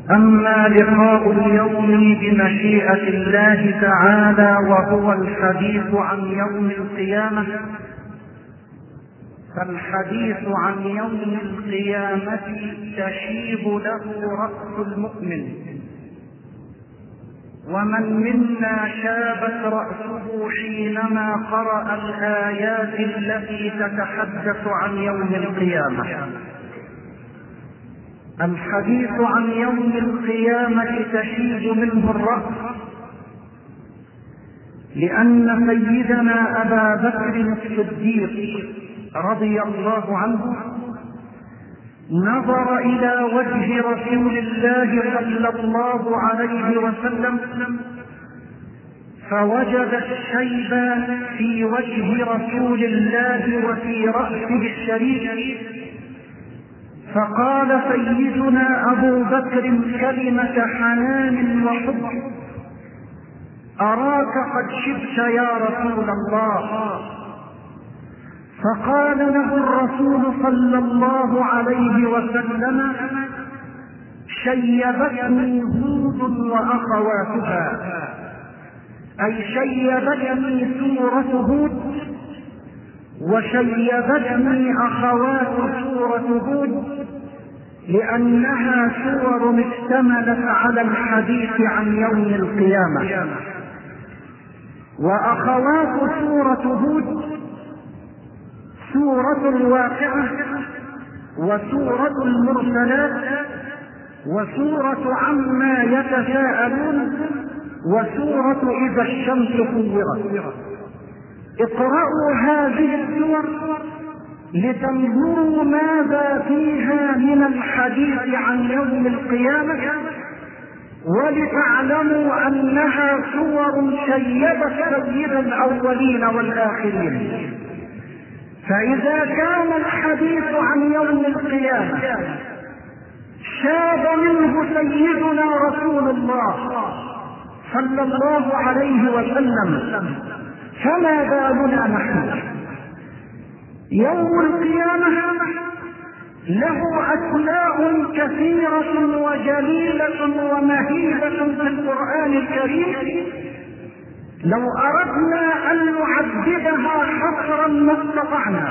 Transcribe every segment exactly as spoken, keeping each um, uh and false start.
أما لقاء اليوم بمشيئة الله تعالى وهو الحديث عن يوم القيامة، فالحديث عن يوم القيامة تشيب له رأس المؤمن، ومن منا شابت رأسه حينما قرأ الآيات التي تتحدث عن يوم القيامة. الحديث عن يوم القيامة تشيب منه الرأس، لأن سيدنا أبا بكر الصديق رضي الله عنه نظر إلى وجه رسول الله صلى الله عليه وسلم فوجد الشيب في وجه رسول الله وفي رأسه الشريف، فقال سيدنا أبو بكر كلمة حنان وحب: أراك قد شبت يا رسول الله. فقال له الرسول صلى الله عليه وسلم: شيبتني هود وأخواتها، أي شيبتني سورة هود وشيبتني أخوات سورة هود، لأنها سور اشتملت على الحديث عن يوم القيامة. وأخوات سورة هود سورة الواقعة، وسورة المرسلات، وسورة عما يتساءلون، وسورة إذا الشمس كورت. اقرأوا هذه السور لتنظروا ماذا فيها من الحديث عن يوم القيامة، ولتعلموا أنها سور شيبت سيد الأولين والآخرين. فإذا كان الحديث عن يوم القيامة شاب منه سيدنا رسول الله صلى الله عليه وسلم، فما بالنا نحن؟ يوم القيامة له أسماء كثيرة وجليلة ومهيبة في القرآن الكريم، لو أردنا أن نعددها حصرا ما استطعنا،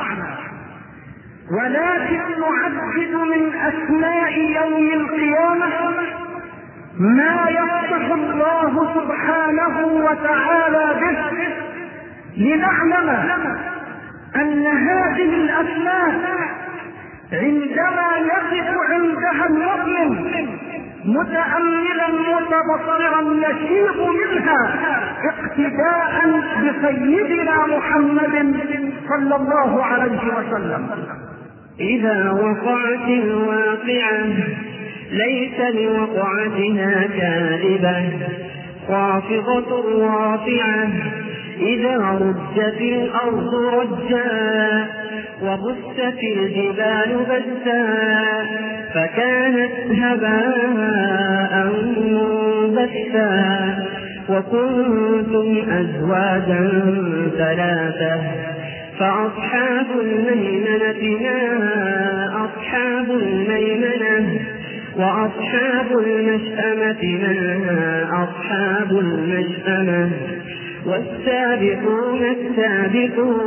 ولكن نعدد من أسماء يوم القيامة ما يصف الله سبحانه وتعالى به، لنعلم أن هذه الأسماء عندما يقف عندها المؤمن متأملا متبصرا يشيب منها اقتداء بسيدنا محمد صلى الله عليه وسلم. إذا وقعت الواقعة ليس لوقعتها كاذبة، خافضة رافعة، إذا رجت الأرض رجا، وبست الجبال بسا، فكانت هباء منبثا، وكنتم أزواجا ثلاثة، فأصحاب الميمنة ما أصحاب الميمنة، وأصحاب المشأمة ما أصحاب المشأمة، والسابقون السابقون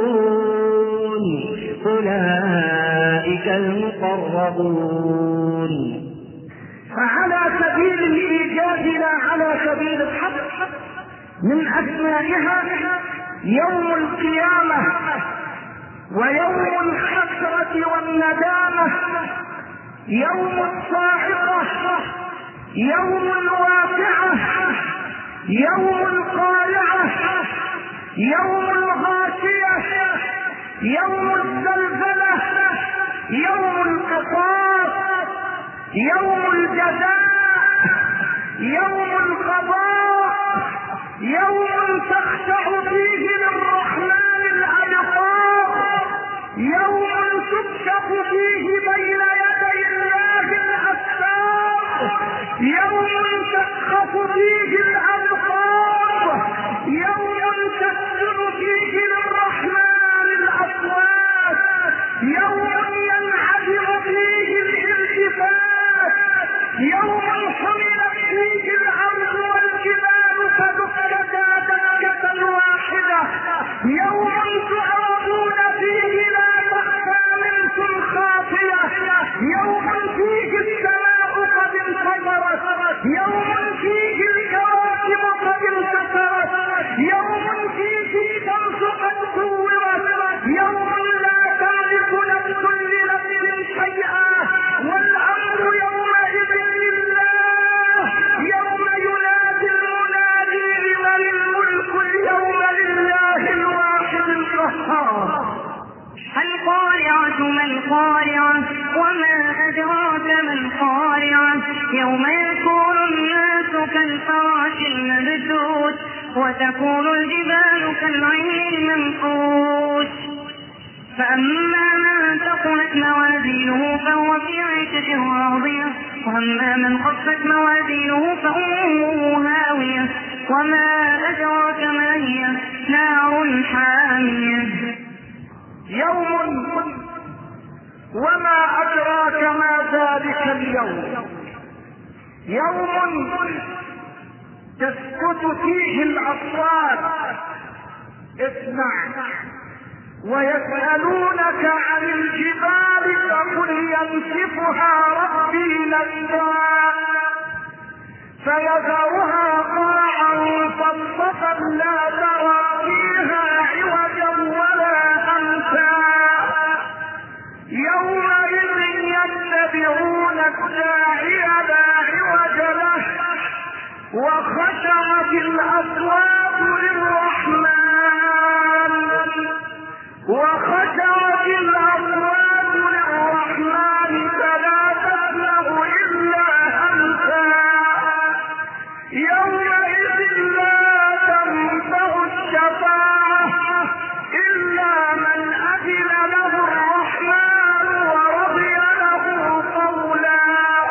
أولئك المقربون. فعلى سبيل الإيجاز لا على سبيل الحق، من أسمائها يوم القيامة، ويوم الحسرة والندامة، يوم الصاعقة، يوم الواقعة، يوم القارعة، يوم الغاشية، يوم الزلزلة، يوم القصاص، يوم الجزاء، يوم القضاء، يوم تخشع فيه للرحمن الأبصار، يوم تكشف فيه بين يدي الله الأستار، يوم تسخط فيه الأبصار، يوم تسجد فيه للرحمن الأصوات، يوم ينعدم فيه الالتفات، يوم حمل يوم يكون الناس كالفراش المبثوث وتكون الجبال كالعهن المنفوش فأما من ثقلت موازينه فهو في عيشة راضية وأما من خفت موازينه فأمه هاوية وما أدراك ما هي نار حامية. يوم وما أدراك ما ذلك اليوم يوم تسكت فيه الأصوات. اسمع ويسألونك عن الجبال فقل ينسفها ربي نسفا فيذرها قاعا صفصفا لا ترى فيها عوجا ولا أمتا يومئذ يتبعون الداعي لا عوج له وخشعت الأصوات للرحمن وخشعت الأصوات للرحمن فلا تسمع إلا همسا يومئذ لا تنفع الشفاعة إلا من أذن له الرحمن ورضي له قولا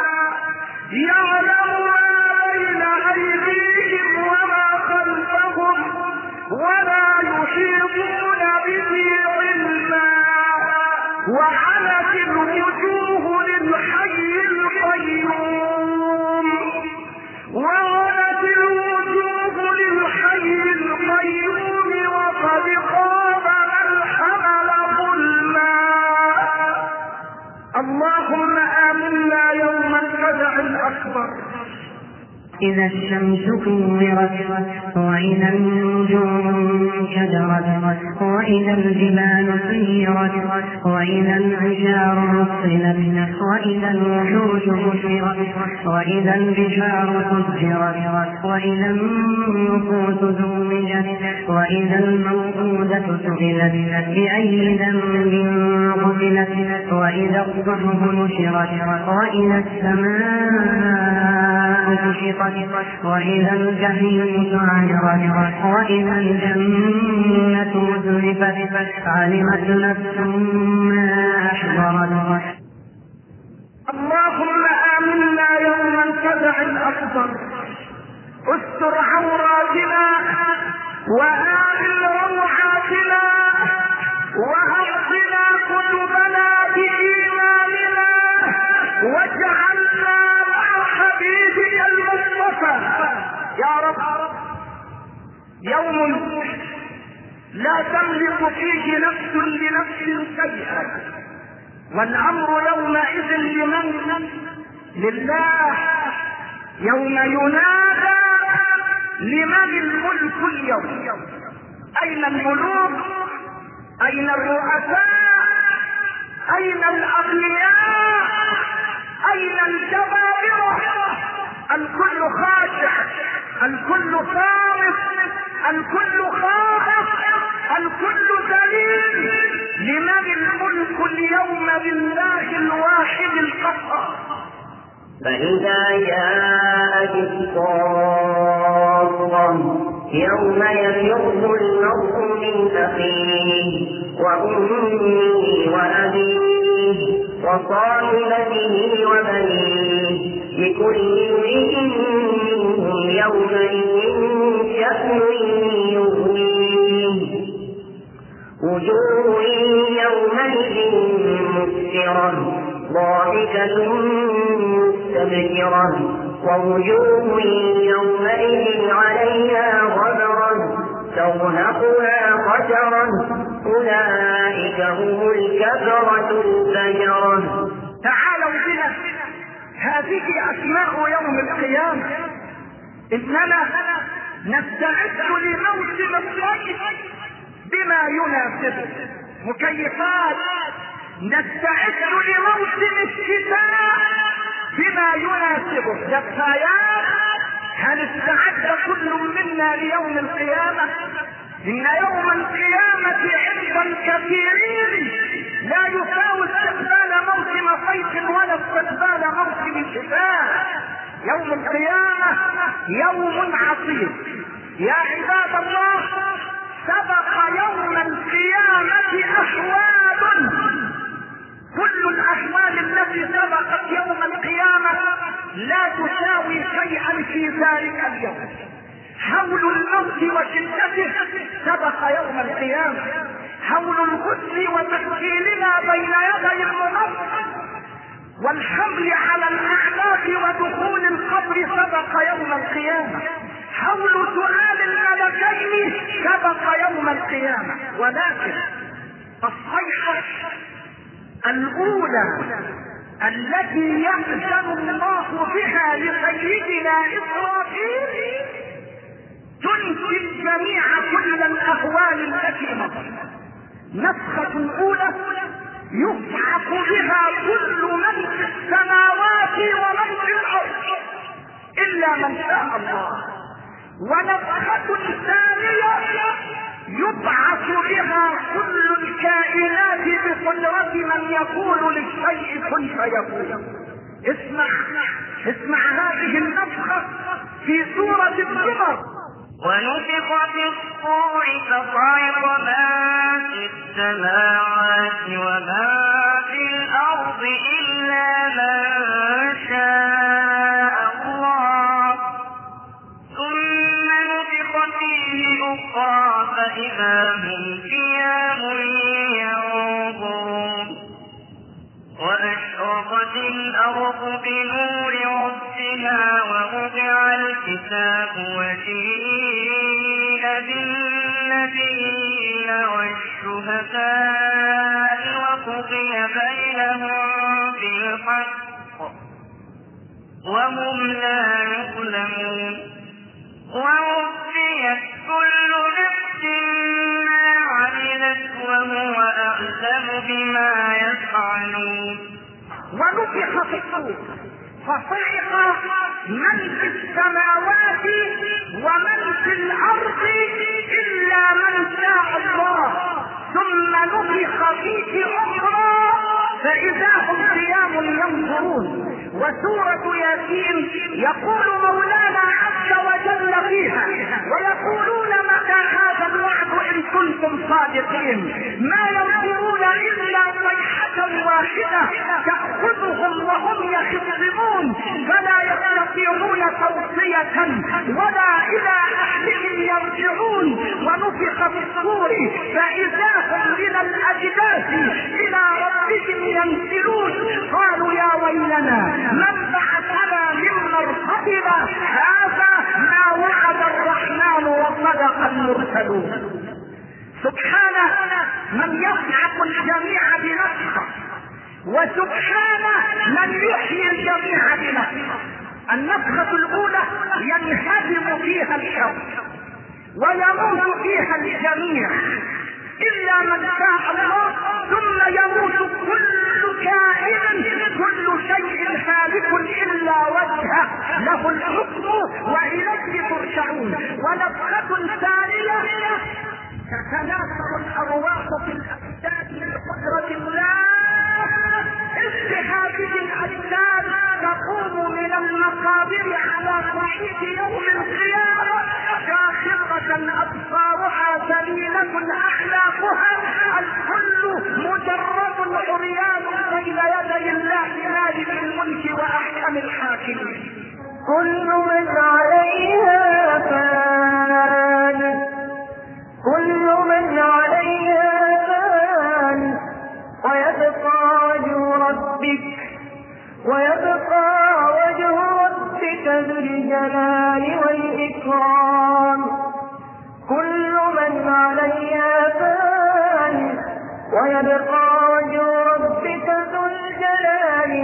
يعلم ما بين أيديهم وما خلفهم ولا يحيطون به علما وعنت الوجوه للحي القيوم وعنت الوجوه للحي القيوم وقد خاب من حمل ظلما. اللهم آمنا يوم الفزع الأكبر. إذا الشمس كورت وإذا النجوم انكدرت وإذا الجبال سيرت وإذا العشار عطلت وإذا الوحوش حشرت وإذا البحار سجرت وإذا النفوس زوجت وإذا الموءودة سئلت بأي ذنب قتلت وإذا الصحف نشرت وإذا السماء كشطت وإذا الجحيم سعرت وإذا الجنة أزلفت علمت نفس ما أحضرت. اللهم آمنا يوم الفزع الأكبر. استر عوراتنا وآمن روعاتنا وأحصنا كتبنا بإيماننا واجعلنا مع حبيبك المصطفى يا رب. يوم لا تملك فيه نفس لنفس شيئا والأمر يومئذ لمن؟ لله. يوم ينادى لمن الملك اليوم؟ أين الملوك؟ أين الرؤساء؟ أين الأغنياء؟ أين الجبابرة؟ الكل خاشع، الكل صامت، الكل خائف، الكل ذليل. لمن الملك اليوم؟ لله الواحد القهار. فإذا جاءت الصاخة يوم يفر المرء من أخيه وأمه وأبيه وصاحبته وبنيه لكل امرئ منهم يومئذ شأن يغنيه وجوه يومئذ مسفرة ضاحكة مستبشرة ووجوه يومئذ عليها غبرة ترهقها قترة أولئك هم الكفرة الفجرة. تعالوا بنا، هذه أسماء يوم القيامة. إننا نستعد لموسم الصيف بما يناسبه، مكيفات. نستعد لموسم الشتاء بما يناسبه، دفايات. هل استعد كل منا ليوم القيامة؟ إن يوم القيامة عند الكثيرين لا يساوي استقبال موسم صيف ولا استقبال موسم شتاء. يوم القيامة يوم عصيب يا عباد الله. سبق يوم القيامة أحوال، كل الأحوال التي سبقت يوم القيامة لا تساوي شيئا في ذلك اليوم. حول الموت وشدته سبق يوم القيامة، حول الغسل وتسجيلنا بين يدي المنصر والحمل على الأعناق ودخول القبر سبق يوم القيامة، حول سؤال الملكين سبق يوم القيامة. ولكن الصيحة الأولى التي يأذن الله بها لسيدنا إسرافيل تنسي الجميع كل الأهوال التي مضت. نفخة أولى يصعق بها كل من في السماوات ومن في الأرض إلا من شاء الله. ونفخة ثانية يبعث بها كل الكائنات بقدرة من يقول للشيء كن فيكون. اسمع اسمع هذه النفخة في سورة الزمر. ونفخ في الصور فصعق من في السماوات ومن في الأرض إلا من شاء الله، ثم نفخ فيه أخرى فإذا هم قيام ينظرون. وأشرقت الأرض بنور ربها ووضع الكتاب وجيء بالنبيين والشهداء وقضي بينهم بالحق وهم لا يظلمون. ووفيت كل نفس ما عملت وهو أعلم بما يفعلون. ونفخ في الصور فصعق من في السماوات ومن في الأرض إلا من شاء الله، ثم نفخ فيه أخرى فإذا هم قيام ينظرون. وسورة ياسين يقول مولانا عز وجل فيها ويقولون متى هذا الوعد إن كنتم صادقين، ما ينظرون إلا صيحة واحدة تأخذهم وهم يخصمون فلا يستطيعون توصية ولا إلى أهلهم يرجعون. ونفخ في الصور فإذا هم من الأجداث إلى ربهم ينسلون. قالوا يا ويلنا من بعثنا من مرقدنا هذا ما وعد الرحمن وصدق المرسلون. سبحانه من يصعق الجميع بنفخه، وسبحانه من يحيي الجميع بنفخه. النفخة الأولى ينهدم فيها الكون ويموت فيها الجميع إلا من شاء الله، ثم يموت كل كائن كل شيء هالك إلا وجهه له الحكم وإليه ترجعون. ونفخة ثانية تتناثر الأرواح في الأجساد بقدرة الله، إذ هذه الأجساد تقوم من المقابر على صعيد يوم القيامة شاخصة أبصارها ذليلة أحلاقها، الكل مجرد عريان بين يدي الله مالك الملك وأحكم الحاكمين. كل من عليها فان كل من عليها فان ويبقى وجه ربك ويبقى وجه ربك ذو الجلال والإكرام. كل من عليها فان ويبقى وجه ربك ذو الجلال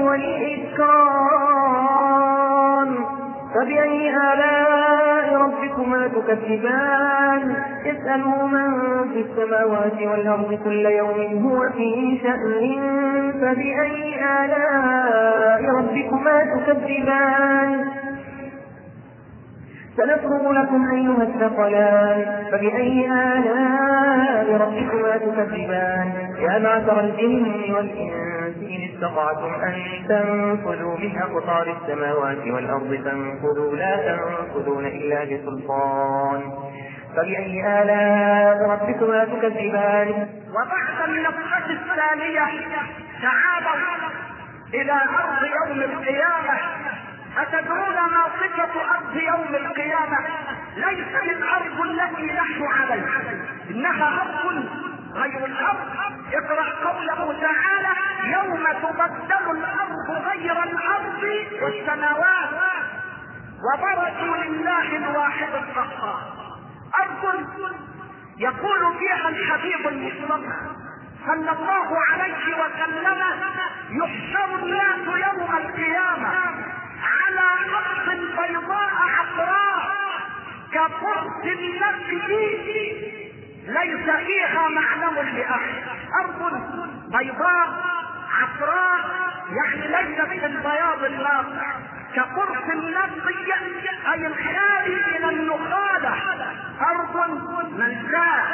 والإكرام. فبأي آلاء ربكما تكذبان؟ يسأله من في السماوات والأرض كل يوم هو في شأن. فبأي آلاء ربكما تكذبان؟ سنفرغ لكم أيها الثقلان فبأي آلاء ربكما تكذبان يا معشر الجن والإنس إن استطعتم أن تنفذوا من أقطار السماوات والأرض فانفذوا لا تنفذون إلا بسلطان فبأي آلاء ربكما تكذبان. وبعد النفخة الثانية تعالوا إلى أرض يوم القيامة. أتدرون ما صفة أرض يوم القيامة؟ ليس الأرض التي نحن عليها، إنها أرض غير الأرض. اقرأ قوله تعالى يوم تبدل الأرض غير الأرض والسماوات وبرزوا لله الواحد القهار. أرض يقول فيها الحبيب المصطفى صلى الله عليه وسلم يحشر الناس يوم القيامة على أرض بيضاء عطراء كقرص النخل ليس فيها معلم لأحد. أرض بيضاء عطراء يعني ليست بالبياض الناصع كقرص النخل أي الخالي من النخالة. أرض ملساء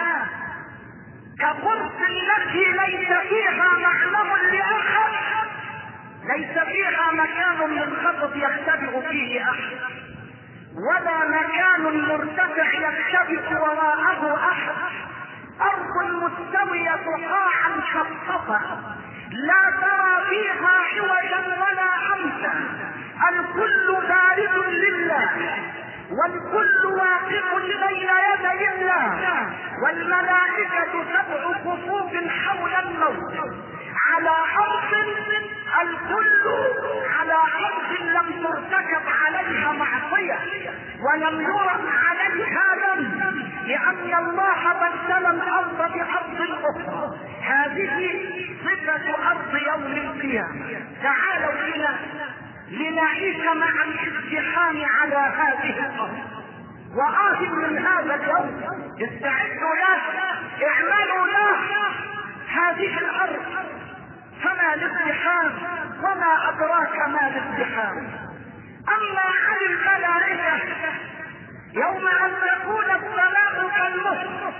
كقرص النخل ليس فيها معلم لأحد، ليس فيها مكان منخفض يختبئ فيه أحد ولا مكان مرتفع يختبئ وراءه أحد. أرض مستوية قاعا شططا لا ترى فيها عوجا ولا أمتا، الكل بارد لله والكل واقف بين يدي الله والملائكة سبع صفوف حول الموت على أرض الكل على أرض لم ترتكب عليها معصية ولم يرم عليها ذنب لأن الله بدل الأرض بأرض أخرى. هذه صفة أرض يوم القيامة. تعالوا بنا لنعيش مع الازدحام على هذه الأرض وآه من هذا اليوم. استعدوا له، اعملوا له. هذه الأرض فما الازدحام وما أدراك ما الازدحام. أما عن الملائكة يوم أن تكون السماء كالمهر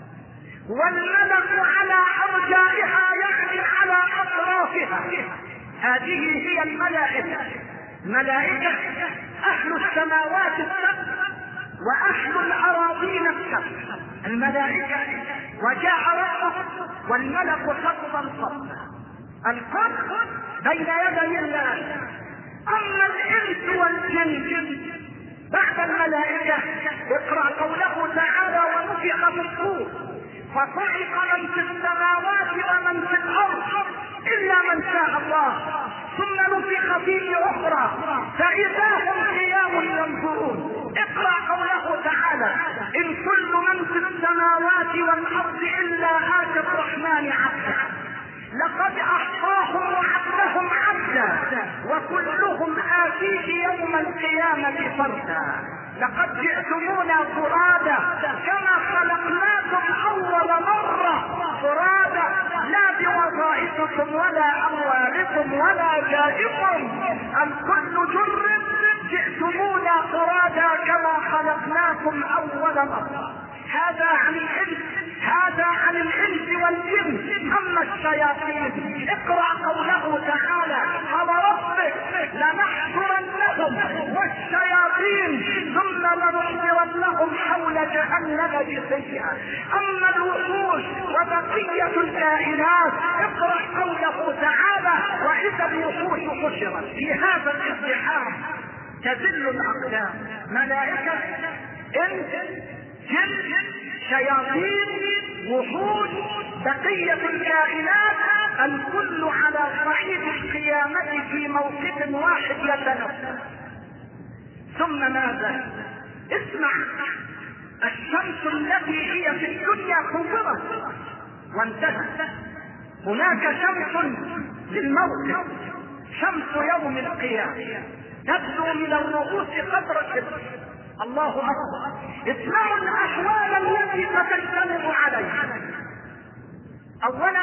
والملك على أرجائها يعني على أطرافها. هذه هي الملائكة. ملائكة أهل السماوات السبع وأهل الأراضين السبع الملائكة. وجاء ربك والملك صفا صفا القبر بين يدي الله. أما الإنس والجن بعد الملائكة اقرأ قوله تعالى ونفخ في الصور فصعق من في السماوات ومن في الأرض إلا من شاء الله ثم نفخ فيه أخرى فإذا هم قيام ينظرون. اقرأ قوله تعالى إن كل من في السماوات والأرض إلا آتي الرحمن عبدا لقد أحصاهم وعدهم عبدا وكلهم آتيه يوم القيامة فردا. لقد جئتمونا فرادا كما خلقناكم أول مرة فرادا لا بوظائفكم ولا أموالكم ولا جاهكم الكل جر جئتمونا فرادا كما خلقناكم أول مرة. هذا عن الإنس هذا عن الإنس والجن. أما الشياطين اقرأ قوله تعالى فوربك لنحشرنهم والشياطين ثم لنحضرنهم حول جهنم جثيا. أما الوحوش وبقية الكائنات اقرأ قوله تعالى وإذا الوحوش حشرت. في هذا الازدحام تذل الأقدام. ملائكة إنس جن شياطين وحوش بقية الكائنات الكل على صعيد القيامة في موقف واحد يتنفس. ثم ماذا؟ اسمع. الشمس التي هي في الدنيا كبرت وانتهت. هناك شمس للموقف شمس يوم القيامة تبدو من الرؤوس قدر الشمس. الله أكبر. اسمعوا الأحوال التي ستجتمع عليها. أولا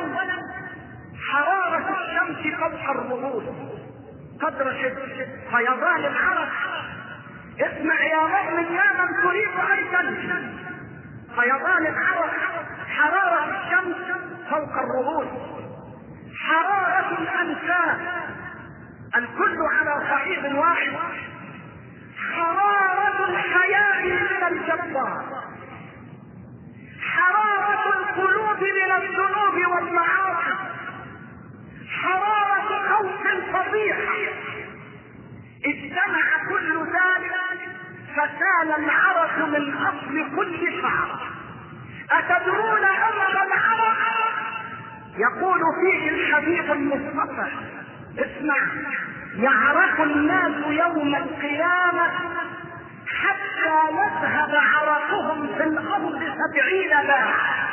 حرارة الشمس فوق الرؤوس قدر شدة فيضان العرق اسمع يا مؤمن يا من تريد ان تنجو. فيضان العرق، حرارة الشمس فوق الرؤوس، حرارة الانفاس، الكل على صعيد واحد، حرارة الحياة من الجبار، حرارة القلوب من الذنوب والمعاصي، حرارة خوف فظيعة. اجتمع كل ذلك فسال العرق من اصل كل شعر. اتدرون امر العرق يقول فيه الحبيب المصطفى، اسمع، يعرق الناس يوم القيامة حتى يذهب عرقهم في الارض سبعين باعا،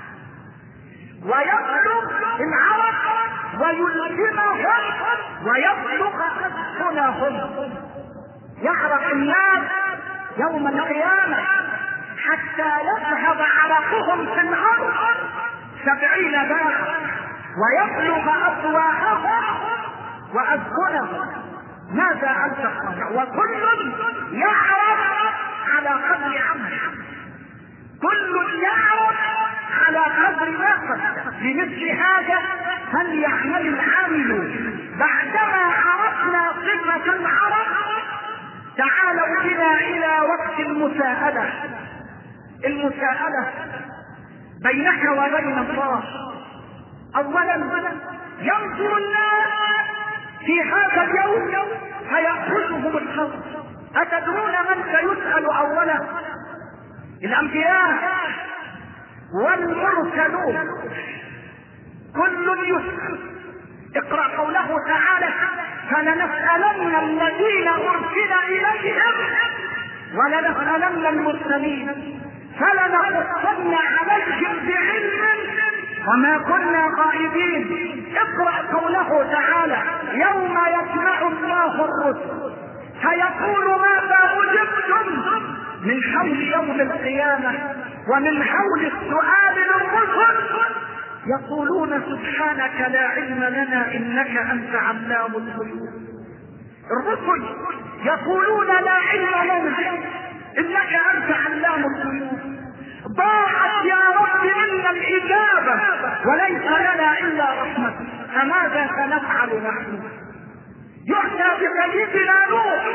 ويبلغ العرق ويلزمهم ويبلغ أسفلهم. يعرق الناس يوم القيامة حتى يذهب عرقهم في الارض سبعين باعا ويبلغ افواههم وأسفلهم. ماذا أنت تصنع؟ وكل يعرف على قدر عمله، كل يعرف على قدر ما قدر. لمثل هذا فليعمل العامل. بعدما عرفنا صفة العرق تعالوا بنا إلى وقت المساءلة. المساءلة بينك وبين الله. أولا ينظر الناس في هذا اليوم فيأخذهم الخوف. أتدرون من سيسأل أولا؟ الأنبياء والمرسلون، كل يسأل. اقرأ قوله تعالى: فلنسألن الذين أرسل إليهم ولنسألن المرسلين فلنقصن عليهم بعلم وما كنا غائبين. اقرأ قوله تعالى: يوم يجمع الله الرسل فيقول ماذا أجبتم، من حول يوم القيامة ومن حول السؤال للرسل يقولون سبحانك لا علم لنا إنك أنت علام الغيوب. الرسل يقولون لا علم لنا إنك أنت علام الغيوب. ضاعت يا رب منا الإجابة وليس لنا إلا رحمتك، فماذا سنفعل نحن؟ يؤتى بسيدنا نوح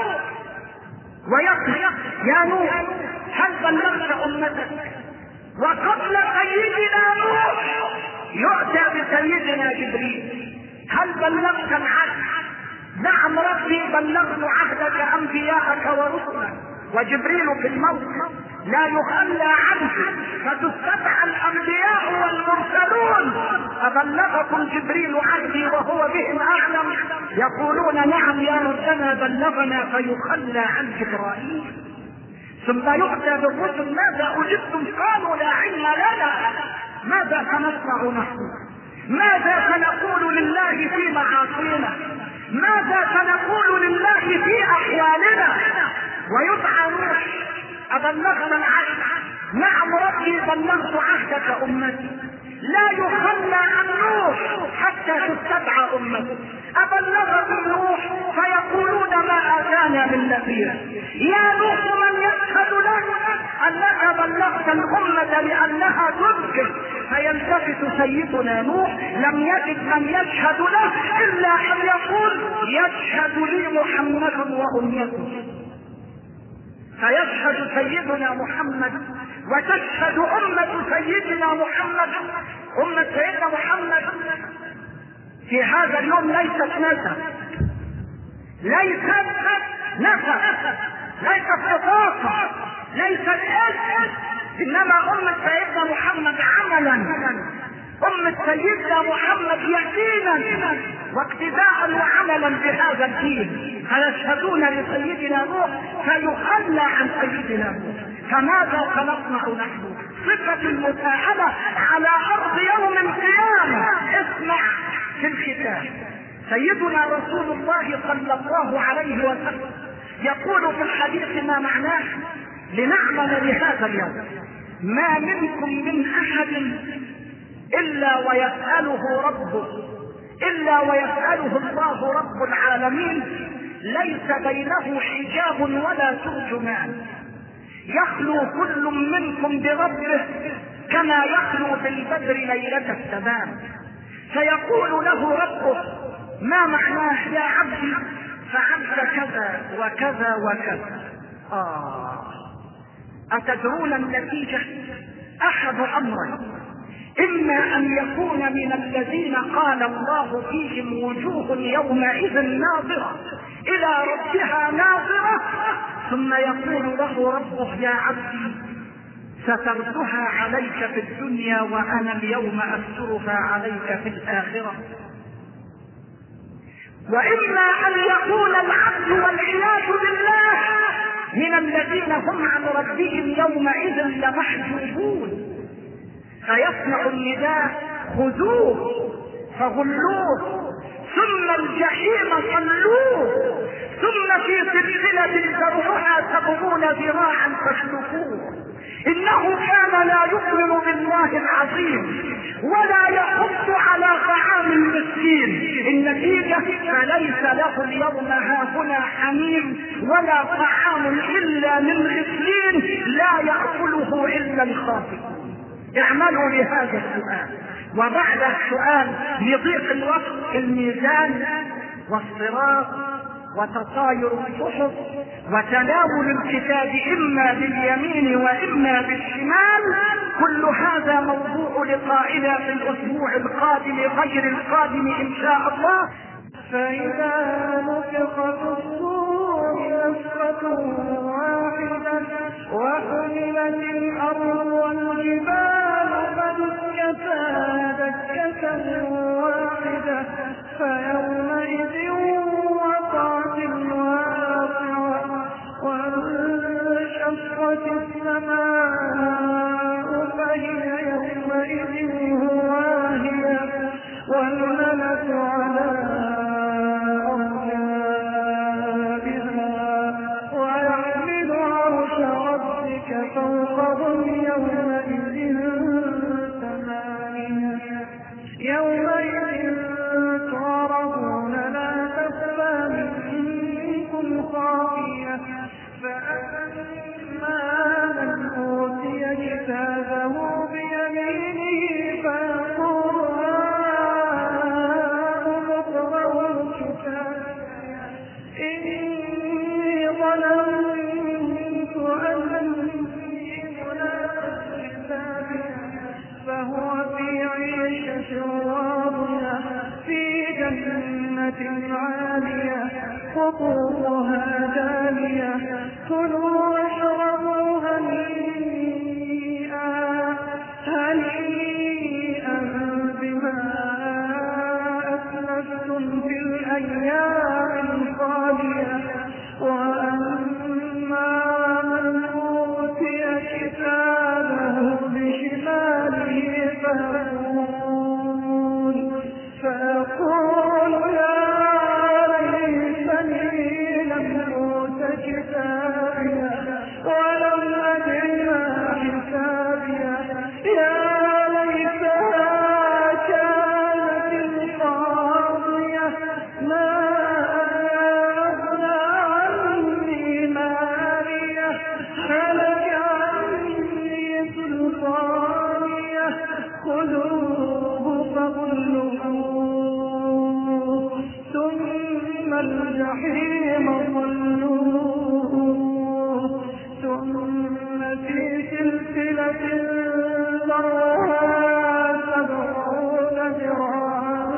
ويقول: يا نوح هل بلغت أمتك؟ وقبل سيدنا نوح يؤتى بسيدنا جبريل: هل بلغت العهد؟ نعم ربي بلغت عهدك أنبياءك ورسلك. وجبريل في الموت لا يخلى عنه فتستدعى الأنبياء والمرسلون: أبلغكم جبريل عهدي وهو بهم أعلم؟ يقولون: نعم يا ربنا بلغنا، فيخلى عن جبرائيل. ثم يؤتى بالرسل: ماذا أجبتم؟ قالوا لا علم لنا. ماذا سنصنع نحن؟ ماذا سنقول لله في معاصينا؟ ماذا سنقول لله في أحوالنا؟ ويدعى نوح: أبلغت العهد؟ نعم ربي بلغت عهدك أمتي. لا يخلى عن نوح حتى تستدعى أمته. أبلغكم نوح؟ فيقولون: ما آتانا من نذير. يا نوح من يشهد لك أنك بلغت الأمة لأنها تذكر؟ فيلتفت سيدنا نوح لم يجد من يشهد له إلا أن يقول: يشهد لي محمد وأمته. فيشهد سيدنا محمد وتشهد أمة سيدنا محمد. أمة سيدنا محمد في هذا اليوم ليست نسب، ليست نسب، ليست بطاقة، ليست اسم، إنما أمة سيدنا محمد عملا، أمة سيدنا محمد يقينا واقتداء وعملا بهذا الدين. فيشهدون لسيدنا نوح فيخلى عن سيدنا نوح. فماذا سنصنع نحن؟ صفة المساءلة على أرض يوم القيامة. اسمع في الختام سيدنا رسول الله صلى الله عليه وسلم يقول في الحديث ما معناه لنعمل لهذا اليوم: ما منكم من أحد إلا ويسأله ربه، إلا ويسأله الله رب العالمين ليس بينه حجاب ولا ترجمان، يخلو كل منكم بربه كما يخلو بالبدر ليلة التمام، فيقول له ربه ما معناه يا عبدي فعلت كذا وكذا وكذا. آه أتدرون النتيجة؟ أحد أمرين، إما أن يكون من الذين قال الله فيهم وجوه يومئذ ناظرة إلى ربها ناظرة، ثم يقول له ربه يا عبدي سترتها عليك في الدنيا وأنا اليوم أسترها عليك في الآخرة. وإما أن يكون العبد والعياذ بالله من الذين هم عن ربهم يومئذ لمحجوبون، فيسمع النداء خذوه فغلوه ثم الجحيم صلوه ثم في سلسلة ذرعها سبعون ذراعا فاسلكوه، إنه كان لا يؤمن بالله العظيم ولا يحض على طعام المسكين. النتيجة فليس له اليوم هاهنا حميم ولا طعام إلا من غسلين لا يأكله إلا الخاطئون. اعملوا لهذا السؤال. وبعد السؤال لضيق الوقت الميزان والصراط وتطاير الصحف وتناول الكتاب إما باليمين وإما بالشمال، كل هذا موضوع لقائنا في الأسبوع القادم غير القادم إن شاء الله. فإذا نفخ في الصور نفخة واحدة وحملت الأرض والجبال فدكتا دكة واحدة فيومئذ وقعت الواقعة وانشقت السماء فهي يومئذ واهية والملك على فوقهم يومئذ ثمانية يومئذ تعرضون لا تخفى منكم خافية فأما من أوتي كتابه بيمينه فيقول هاؤم اقرءوا كتابي إني ظننت أني فهو في عيشة راضية في جنة عالية قطوفها دانية كلوا واشربوا هنيئا هنيئا بما أسلفتم في الأيام الخالية. وأما من أوتي كتابه بشماله فيقول فيقول يا ليتني لم أوت كتابيه ولم أدر ما حسابيه يا ليتها كانت القاضية ما أغنى عني ماليه هلك عني سلطانيه خذوه فغلوه ثم الجحيم صلوه ثم في سلسلة ذرعها سبعون ذراعا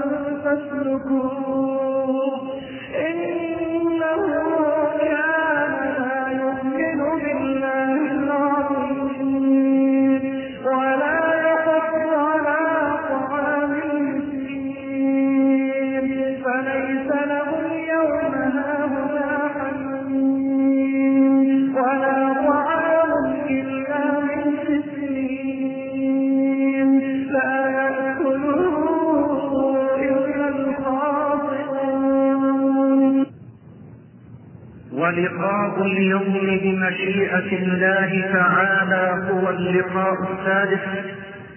فاسلكوه إنه كان لا يؤمن بالله العظيم ولا يحض على طعام المسكين فليس له اليوم هاهنا حميم ولا طعام إلا من سجين لا يأكله إلا الخاطئون. ولقاء اليوم بمشيئة الله تعالى هو اللقاء الثالث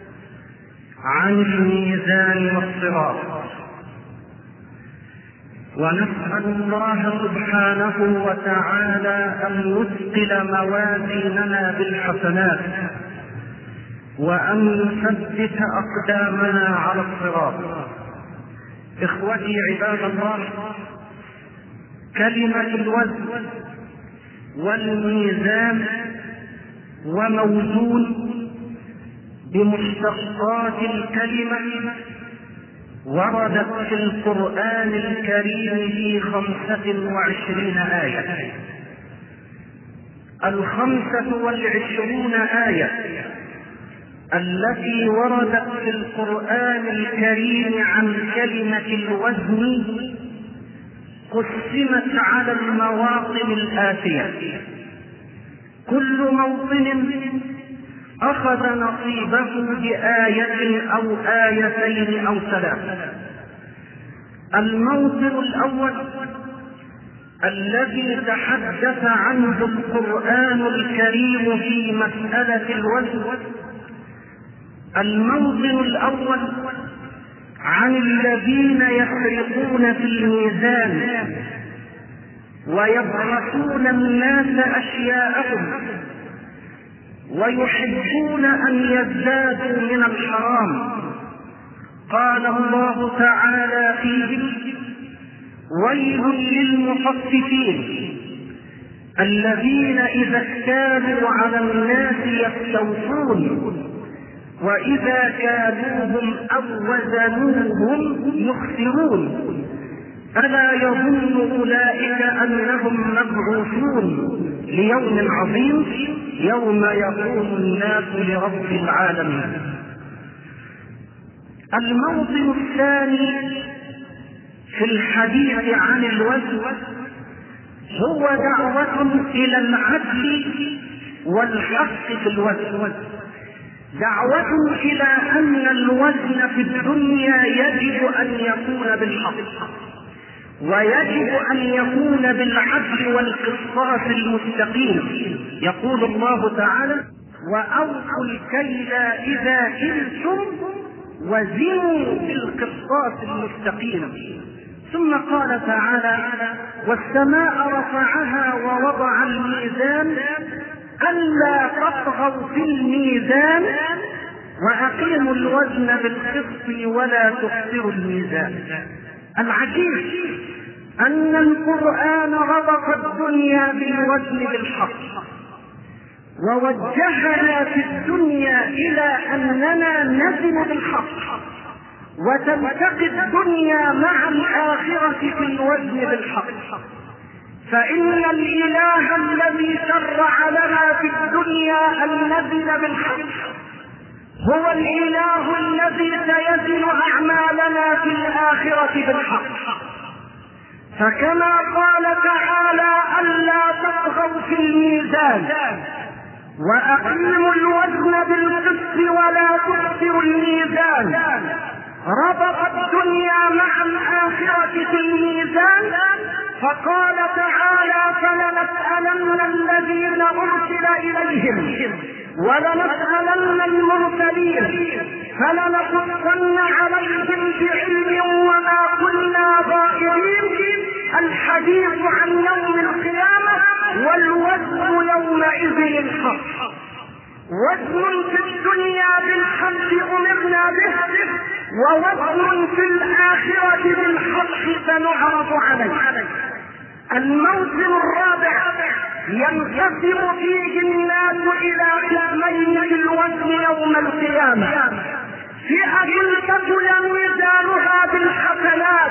عن الميزان والصراط. ونسأل الله سبحانه وتعالى أن يثقل موازيننا بالحسنات وأن يثبت أقدامنا على الصراط. إخوتي عباد الله، كلمة الوزن والميزان وموزون بمشتقات الكلمة وردت في القرآن الكريم في خمسة وعشرين آية. الخمسة والعشرون آية التي وردت في القرآن الكريم عن كلمة الوزن قسمت على المواطن الآتية. كل موطن أخذ نصيبه بآية أو آيتين أو ثلاث. الموطن الأول الذي تحدث عنه القرآن الكريم في مسألة الوزن، الموطن الأول عن الذين يسرقون في الميزان ويبخسون الناس أشياءهم ويحبون أن يزدادوا من الحرام. قال الله تعالى فيهم: ويل للمطففين الذين إذا اكتالوا على الناس يستوفون وإذا كالوهم أو وزنوهم يخسرون ألا يظن أولئك أنهم مبعوثون ليوم عظيم يوم يقوم الناس لرب العالمين. الموطن الثاني في الحديث عن الوزن هو دعوة إلى العدل والحق في الوزن، دعوة إلى أن الوزن في الدنيا يجب أن يكون بالحق ويجب أن يكون بالعدل والقسطاس المستقيم. يقول الله تعالى: وأوفوا الكيل إذا كلتم وزنوا بالقسطاس المستقيم. ثم قال تعالى: والسماء رفعها ووضع الميزان ألا تطغوا في الميزان وأقيموا الوزن بالقسط ولا تخسروا الميزان. العجيب أن القرآن ربط الدنيا بالوزن بالحق ووجهنا في الدنيا إلى أننا نزن بالحق وتلتقي الدنيا مع الآخرة في الوزن بالحق. فإن الإله الذي شرع لنا في الدنيا أن نزن بالحق هو الإله الذي سيزن أعمالنا في الآخرة بالحق. فكما قال تعالى: ألا تطغوا في الميزان وأقيموا الوزن بالقسط ولا تخسروا الميزان، ربط الدنيا مع الآخرة في الميزان. فقال تعالى: فلنسألن الذين أرسل إليهم ولنسألن المرسلين فلنقصن عليهم بعلم وما كنا غائبين. الحديث عن يوم القيامة والوزن يومئذ الحق. وزن في الدنيا بالحق أمرنا به، ووزن في الآخرة بالحق سنعرض عليه. الموسم الرابع ينقسم فيه الناس إلى قسمين في الوزن يوم القيامة: فئة تكل ميزانها بالحسنات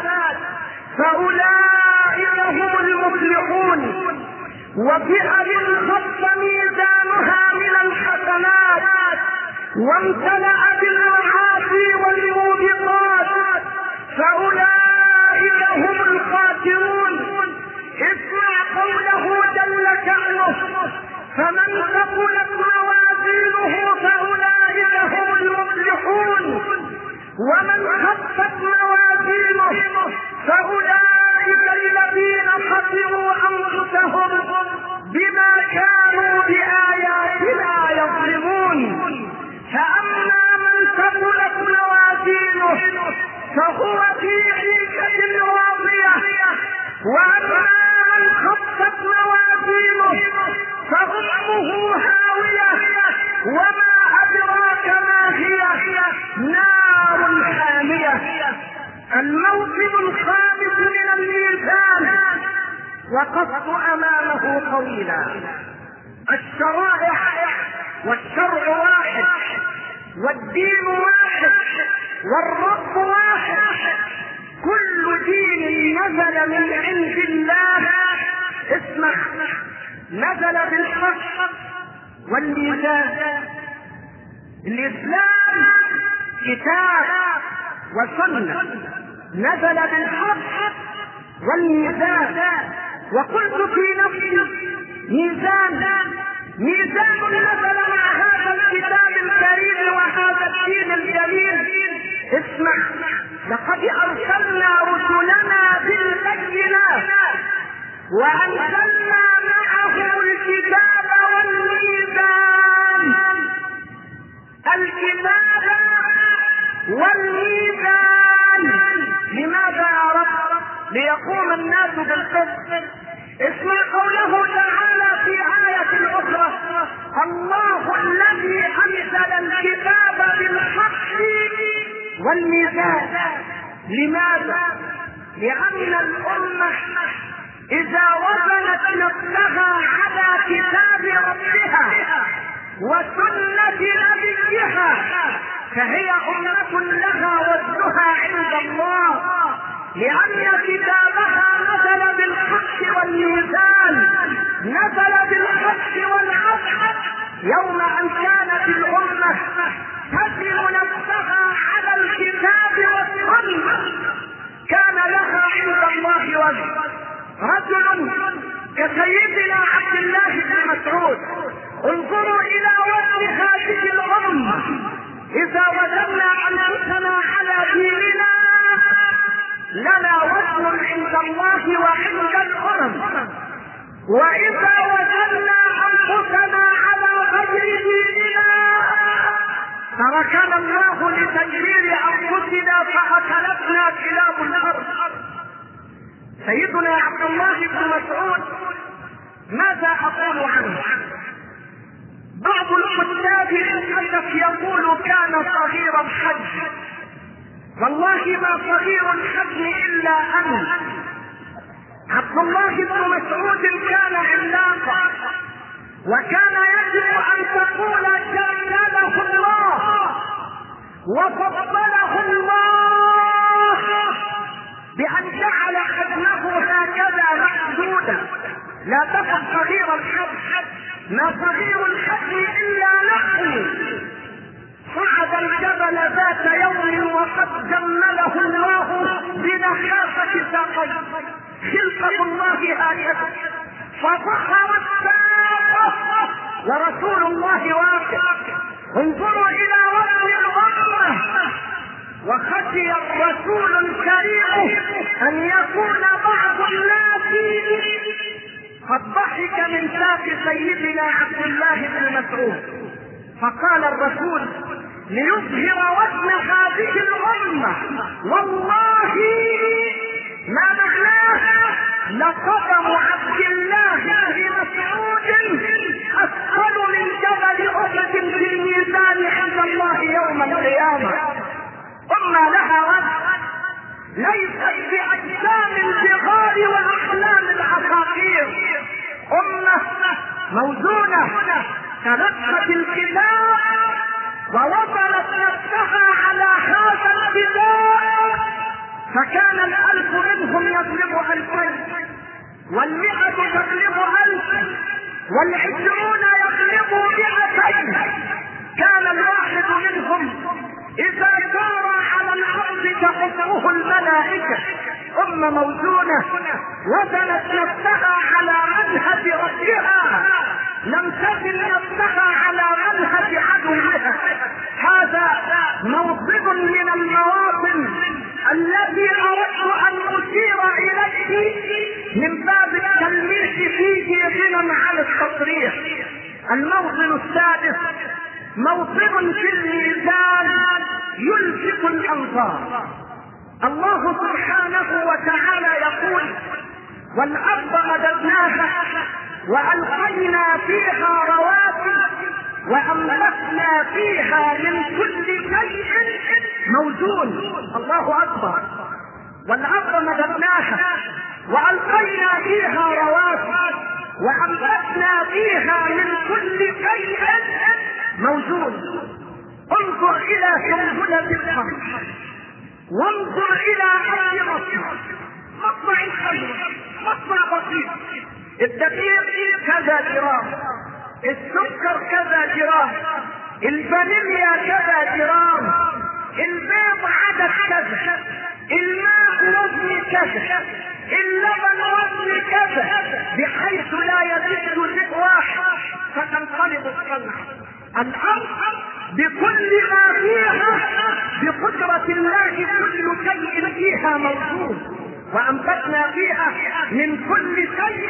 فأولئك هم المفلحون، وفئة خف ميزانها من الحسنات وامتلأ بالمعاصي والموبقات فأولئك هم الخاسرون. اسمع قوله جل شأنه: فمن ثقلت موازينه فأولئك هم المفلحون، ومن خفت موازينه فأولئك الذين خسروا أنفسهم بما كانوا بآياتنا يظلمون. فأما من ثقلت موازينه فهو في عيشة راضية وقفت امامه طويلا. الشرائع والشرع واحد، والدين واحد، والرب واحد. كل دين نزل من عند الله اسمع نزل بالحق والميزان. الاسلام كتاب وسنه نزل بالحق والميزان. وقلت في نفسي ميزان ميزان نزل مع هذا الكتاب الكريم وهذا الدين الجليل. اسمع، لقد ارسلنا رسلنا بالبينات وانزلنا معهم الكتاب والميزان. الكتاب والميزان لماذا يا رب؟ ليقوم الناس بالقسط. اسمع قوله تعالى في آية أخرى: الله الذي أنزل الكتاب بالحق والميزان. لماذا؟ لأن الأمة إذا وزنت نفسها على كتاب ربها وسنة نبيها فهي أمة لها وزنها عند الله، لأن كتابها نزل بالحق والميزان، نزل بالحق والعدل. يوم أن كانت الأمة تزن نفسها على الكتاب والسنة كان لها عند الله وزن. رجل كسيدنا عبد الله بن مسعود، انظروا إلى وزن هذه الأمة. إذا وزننا أنفسنا على ديننا لنا وزن عند الله وعند الأمم، وإذا وزننا أنفسنا على غير ديننا تركنا الله لتجرير أنفسنا فأكلتنا كلاب الأرض. سيدنا عبد الله بن مسعود ماذا أقول عنه؟ بعض الكتاب للأسف يقول كان صغير الحج. والله ما صغير الحجم إلا أنا. عبد الله بن مسعود كان عملاقا، وكان يجب أن تقول جلله الله وفضله الله بأن جعل حجمه هكذا محدودا. لا تقل صغير الحجم، ما صغير الحجم إلا نحن. صعد الجبل ذات يوم وقد جمله الله بنحاسة ساقيه، خلقة الله هكذا، فظهر الساقة ورسول الله واقف. انظروا إلى وزن الأمة. وخشي الرسول الكريم أن يكون بعض الناس قد ضحك من ساق سيدنا عبد الله بن مسعود، فقال الرسول ليظهر وزن هذه الأمة: والله ما معناه لقدم عبد الله بن مسعود أثقل من جبل أحد في الميزان عند الله يوم القيامة. أمة لها وزن ليست بأجسام البغال وأحلام العقاقير، أمة موزونة تلقت الكتاب ووصلت نفسها على هذا الكتاب، فكان الألف منهم يغلب ألفين، والمئة تغلب ألف، والعشرون يغلب مئتين. كان الواحد منهم إذا سار على الأرض تحفه الملائكة. أمة موزونة وزنت نفسها على منهج ربها، لم تزن نفسها على منهج عدوها. هذا موطن من المواطن الذي أردت أن أشير إليه من باب التلميح فيه غنى عن التصريح. الموطن السادس موطن في الميزان يلفت الأنظار. الله سبحانه وتعالى يقول: والأرض مددناها وألقينا فيها رواسي وأنبتنا فيها من كل شيء موزون. الله أكبر. والأرض مددناها وألقينا فيها رواسي وأنبتنا فيها من كل شيء موجود. انظر إلى سنبلة القمح، وانظر إلى أي مصنع، مصنع الخمر مصنع بسيط، الدقيق كذا جرام، السكر كذا جرام، الفانيليا كذا جرام، البيض عدد كذا، الماء وزن كذا، اللبن وزن كذا، بحيث لا يزيد شيء واحد فتنقلب الصنعة. الأرض بكل ما فيها بقدرة الله كل شيء فيها موجود، وأنبتنا فيها من كل شيء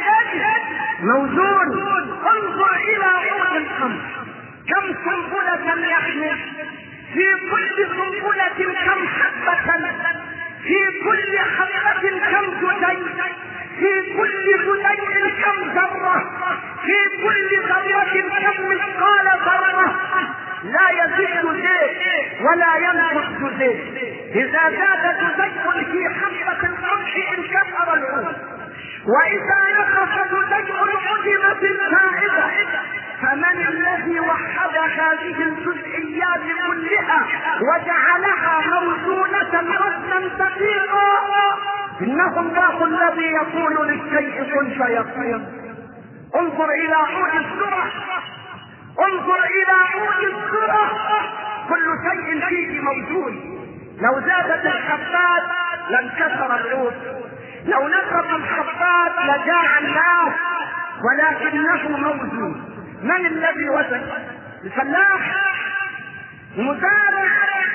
موجود. انظر إلى عود القمح، كم سنبلة يحمل، في كل سنبلة كم حبة، في كل حبة كم جزيء، في كل جزيء كم ذرة، في كل ذرة كم مثقال ذرة، لا يزيد شيء ولا ينقص جزيء. إذا زاد جزيء في حبة القمح انكسر العود، وإذا نقص جزيء عدمت الفائدة. فمن الذي وحد هذه الجزئيات كلها وجعلها موزونة وزنا دقيقا؟ إنه الله الذي يقول للشيء كن فيكون. انظر إلى عود الذرة، انظر إلى عود الذرة، كل شيء فيه موجود. لو زادت الحبات لانكسر العود، لو نقص الحبات لجاع الناس، ولكنه موجود. من الذي وجد؟ الفلاح، المزارع،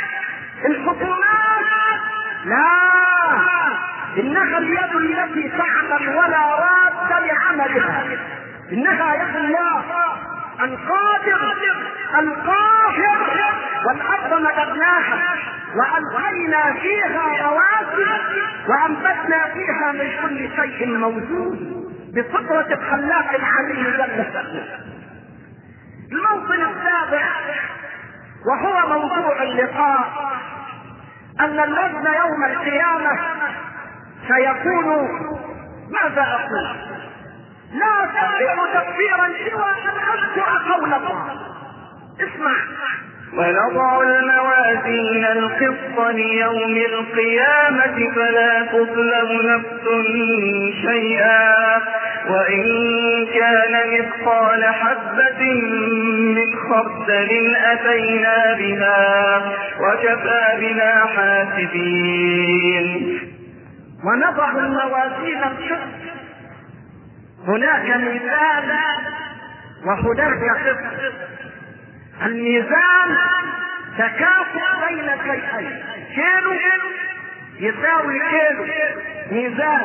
الحكومات؟ لا، انها اليد التي تعمل ولا راد لعملها، انها يد الله القادر القاهر. والارض مددناها والقينا فيها رواسي وانبتنا فيها من كل شيء موجود بقدرة الخلاق العليم جل شأنه. الموطن السابع وهو موضوع اللقاء، ان الوزن يوم القيامة سيكون ماذا اقول؟ لا استطيع تفسيرا سوى ان اذكر قول الله. اسمع: ونضع الموازين القسط ليوم القيامة فلا تظلم نفس شيئا وإن كان مثقال حبة من خردل أتينا بها وكفى بنا حاسبين. ونضع الموازين القسط، هناك ميزان وهناك قسط. الميزان تكافؤ بين شيئين، كيلو يساوي كيلو، ميزان.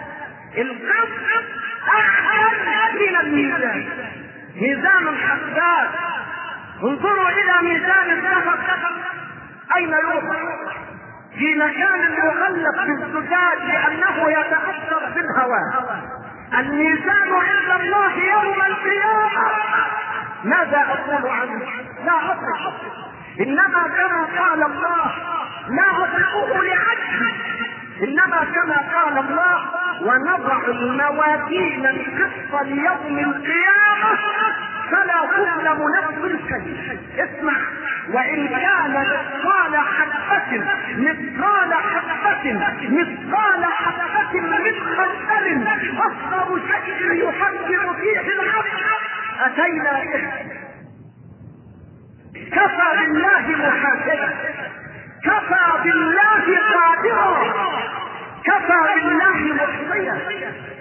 القسط احسن من الميزان، ميزان الحساب. انظروا الى ميزان الذهب اين يوضع؟ في مكان مغلق بالزجاج لانه يتاثر بالهواء. الميزان عند الله يوم القيامه ماذا اقول عنه؟ لا اطرح، انما كما قال الله لا اطرحه لعجز، انما كما قال الله ونضع الموازين القسط ليوم القيامه فلا تظلم نفس شيء. اسمع: وان كان مثقال حبة مثقال حبة مثقال حبة من خردل اصغر شيء يفكر فيه العبد اتينا به. كفى بالله محاسبا، كفى بالله قادرا، كفى بالله محصيا.